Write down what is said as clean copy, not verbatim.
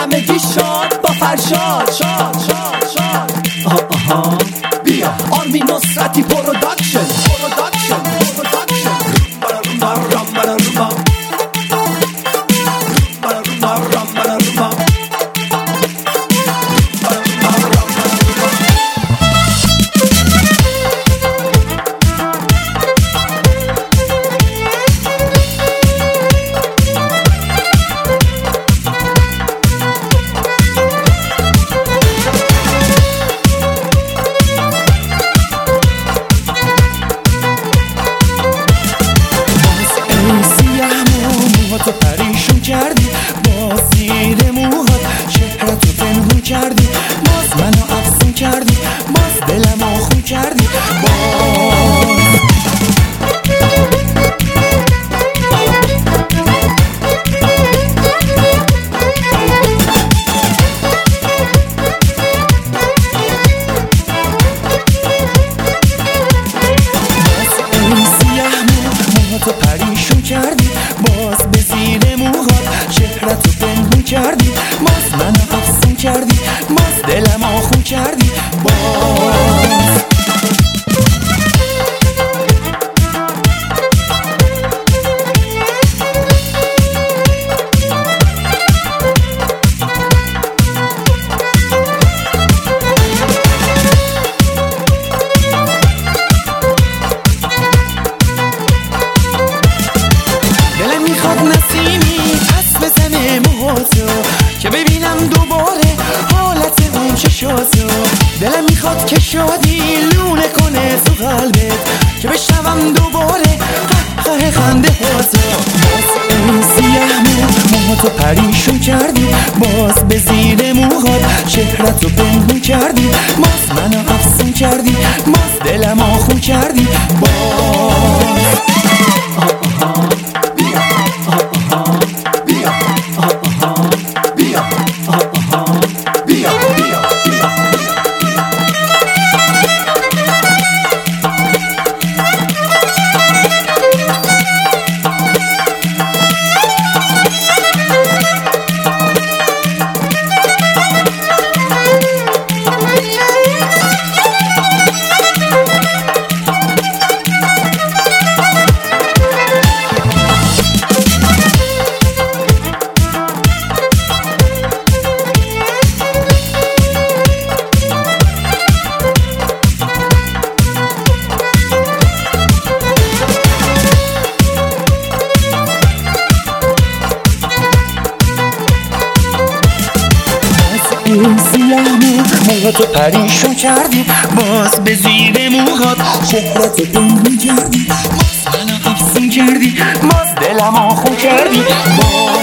همگی شاد با فرشاد. شاد شاد شاد آها بیا آرمین نصرتی پروداکشن. تو پریشون کردی باز زیر موهات چهرتو پنهون کردی باز منو افسون کردی باز دلمو خون کردی تو پریشون کردی باز به زیر موهات چهرتو پنهون کردی باز منو افسون کردی باز دلمو خون کردی نسیمی پس بزنه موهاتو که ببینم دوباره حالت اون چشاتو. دلم میخواد که شادی لونه کنه تو قلبت که بشنوم دوباره قهقه خنده هاتو. باز اون سیاه موهاتو پریشون کردی باز به زیر موهات چهرتو پنهون کردی باز منو افسون کردی باز دلمو خون کردی این سیاه موهاتو پریشون کردی باز به زیر موهات چهرتو پنهون کردی باز منو افسون کردی باز دلمو خون کردی